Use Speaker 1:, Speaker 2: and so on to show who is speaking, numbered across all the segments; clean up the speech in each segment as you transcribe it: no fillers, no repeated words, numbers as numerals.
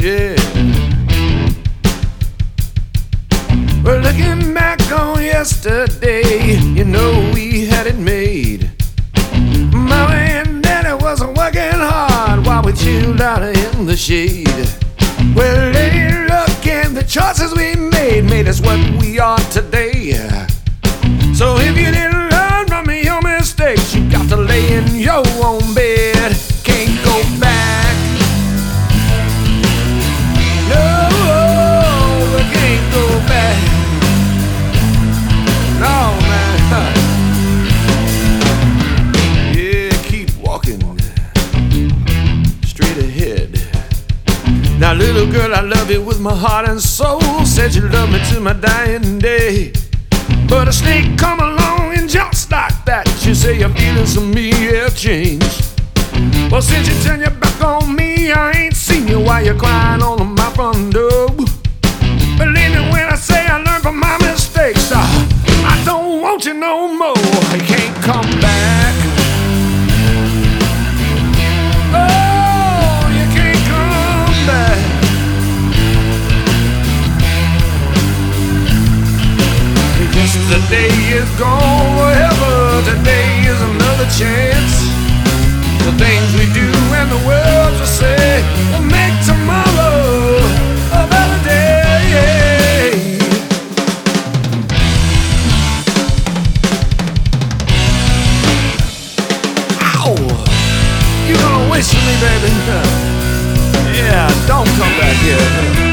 Speaker 1: Yeah. Well, looking back on yesterday, you know we had it made. Mama and Daddy was working hard while we chilled out in the shade. Well, lady, look at the choices we made us what we are today. So if you didn't learn from your mistakes, you got to lay in your own bed. Can't go back. No, we can't go back. No, man. Yeah, keep walking straight ahead. Now, little girl, I love you with my heart and soul. Said you love me to my dying day. But a snake come along and just like that, you say your feelings of me have changed. Well, since you turned your back on me, I ain't seen you while you're crying on my front door. Believe me when I say I learned from my mistakes. I don't want you no more. You can't come back. Oh, you can't come back. Yesterday is gone forever. Today is another chance. The things we do and the words we say will make tomorrow a better day. Ow! You gonna waste me, baby? Yeah, don't come back here.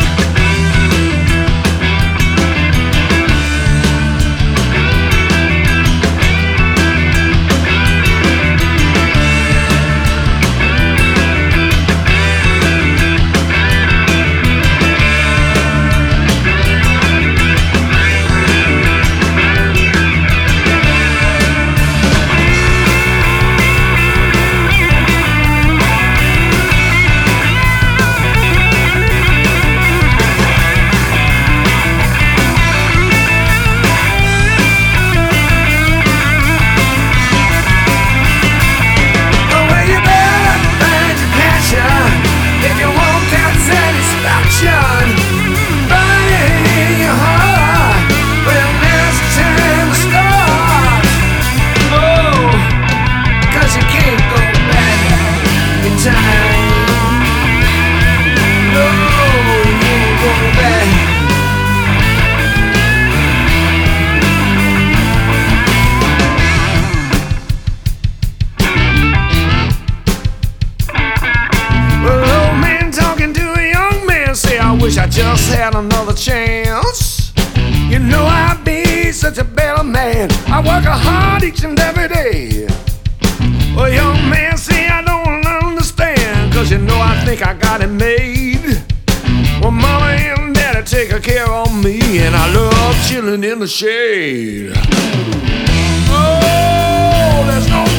Speaker 1: I just had another chance. You know I'd be such a better man. I work hard each and every day. Well, young man, see, I don't understand, 'cause you know I think I got it made. Well, mama and daddy take care of me, and I love chilling in the shade. Oh, there's no